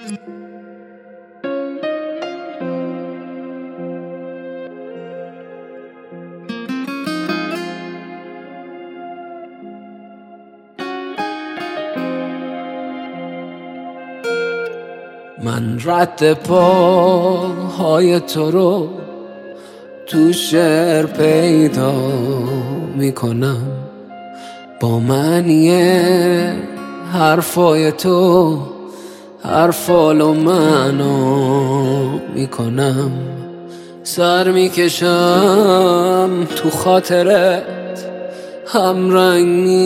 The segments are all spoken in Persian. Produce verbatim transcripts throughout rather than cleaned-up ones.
من رد پاهای تو رو تو شعر پیدا میکنم، با معنی حرفای تو حرفال و معنا میکنم. سر میکشم تو خاطرت، همرنگ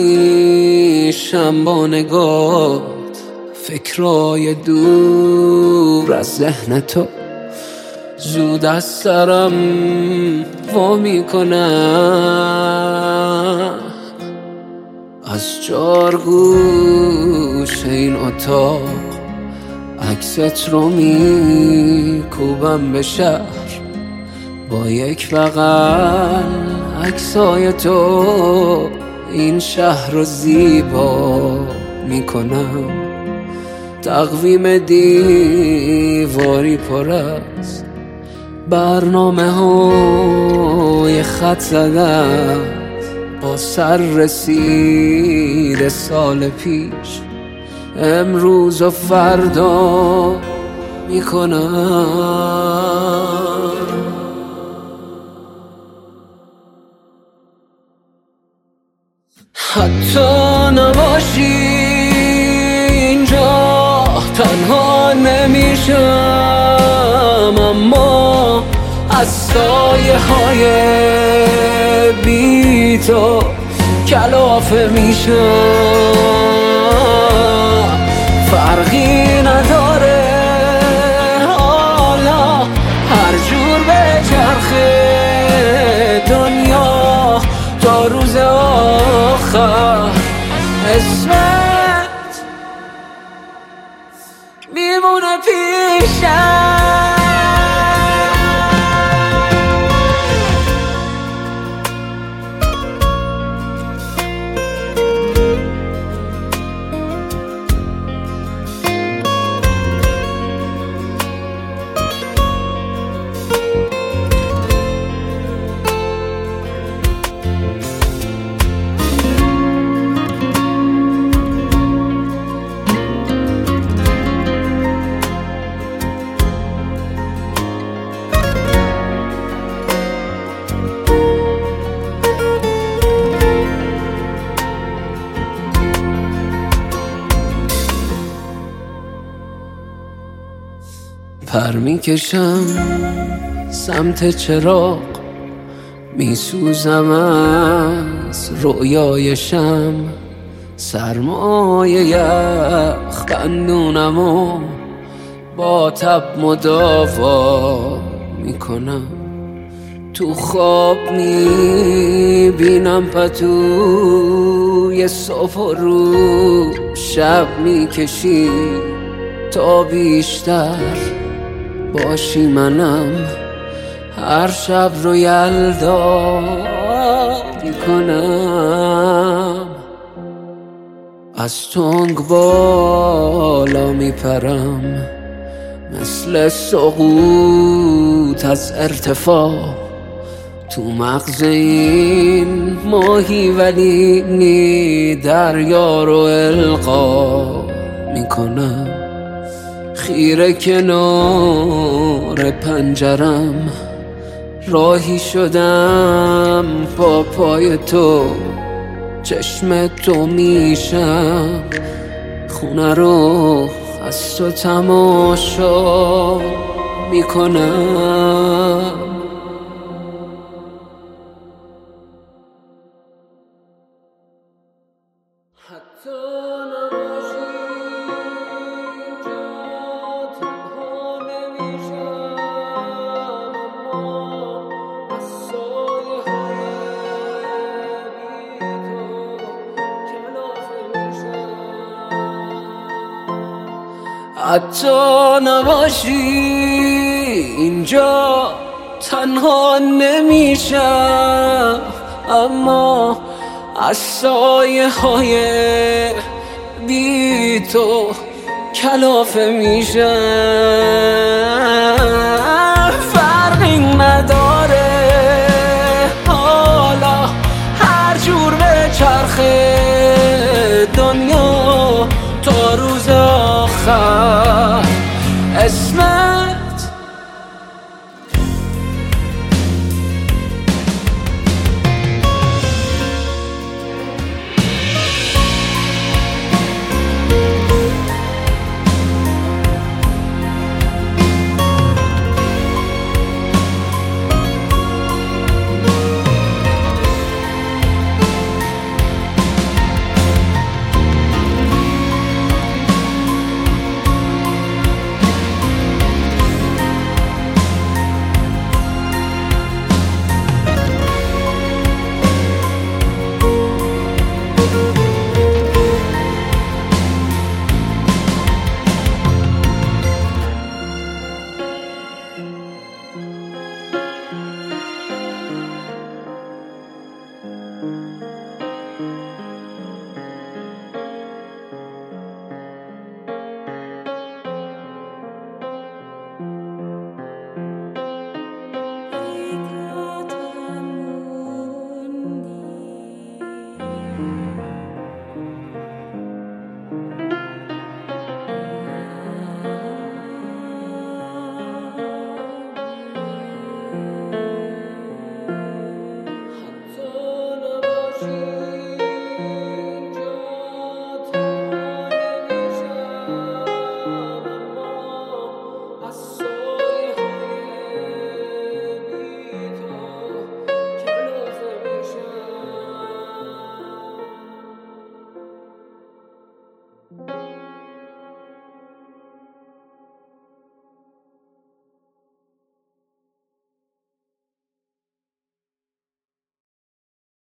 میشم با نگاه، فکرای دور از ذهن تو زود از سرم وا میکنم. از چارگوش این اتاق عکست رو میکوبم به شهر، با یک بغل عکسای تو این شهر رو زیبا میکنم. تقویم دیواری پر است برنامه های خط زدن، با سر رسید سال پیش امروز و فردا میکنم. حتی نباشی اینجا تنها نمیشم، اما از سایه های بی تو کلافه میشم. فرقی نداره حالا هر جور به چرخه دنیا تا روز آخر اسمت میمونه پیشم. پر میکشم سمت چراغ، میسوزم از رویای شم، سرمایه یخ بندونم و با تب مداوا میکنم. تو خواب میبینم پتوی صبح و رو شب میکشی تا بیشتر باشی منم. هر شب رو یلدا میکنم، از تنگ بالا میپرم مثل سقوط از ارتفاع تو مغز این ماهی، ولی نی دریا رو القا میکنم. خیره کنار پنجرم راهی شدم با پای تو، چشم تو میشم خونه رو از تو تماشا میکنم. حتی نباشی اینجا تنها نمیشم، اما از سایه های بی تو کلافه میشه. فرقی نداره حالا هر جور به چرخه دنیا تا روز آخر اسمت Thank you.